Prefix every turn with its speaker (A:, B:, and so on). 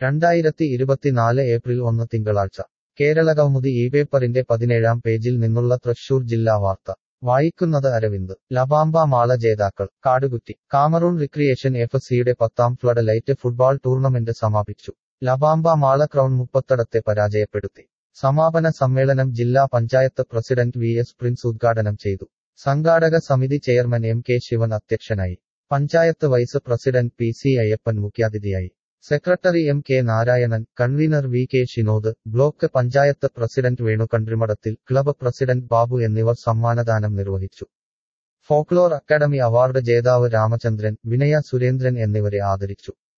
A: 2024 April 1 തിങ്കളാഴ്ച കേരളകൗമുദി ഈ പേപ്പറിന്റെ 17-ാം പേജിൽ നിന്നുള്ള തൃശൂർ ജില്ലാ വാർത്ത വായിക്കുന്നത് അരവിന്ദ്. ലബാംബ മാള ജേതാക്കൾ കാടുകുറ്റി. കാമറൂൺ റിക്രിയേഷൻ എഫ്.സിയുടെ 10ാം ഫ്ലഡ് ലൈറ്റ് ഫുട്ബോൾ ടൂർണമെന്റ് സമാപിച്ചു. ലബാംബ മാള ക്രൗൺ മുപ്പത്തടത്തെ പരാജയപ്പെടുത്തി. സമാപന സമ്മേളനം ജില്ലാ പഞ്ചായത്ത് പ്രസിഡന്റ് വി.എസ്. പ്രിൻസ് ഉദ്ഘാടനം ചെയ്തു. സംഘാടക സമിതി ചെയർമാൻ എം.കെ. ശിവൻ അധ്യക്ഷനായി. Panchayat vice president P C. Ayyappan മുഖ്യാതിഥിയായി. Secretary M K. Narayanan, convenor V K. Shinod, block panchayat president Venu കണ്ട്രിമഠത്തിൽ, ക്ലബ് പ്രസിഡന്റ് ബാബു എന്നിവർ സമ്മാനദാനം നിർവഹിച്ചു. ഫോക്ലോർ അക്കാദമി അവാർഡ് ജേതാവ് രാമചന്ദ്രൻ, വിനയ സുരേന്ദ്രൻ എന്നിവരെ ആദരിച്ചു.